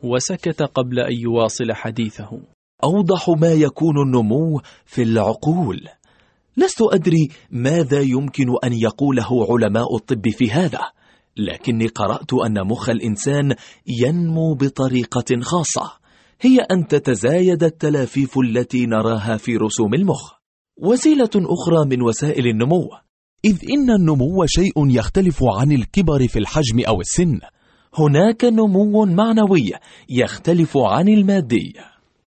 وسكت قبل أن يواصل حديثه. أوضح ما يكون النمو في العقول. لست أدري ماذا يمكن أن يقوله علماء الطب في هذا، لكني قرأت أن مخ الإنسان ينمو بطريقة خاصة، هي أن تتزايد التلافيف التي نراها في رسوم المخ. وسيلة أخرى من وسائل النمو، إذ إن النمو شيء يختلف عن الكبر في الحجم أو السن. هناك نمو معنوي يختلف عن المادي.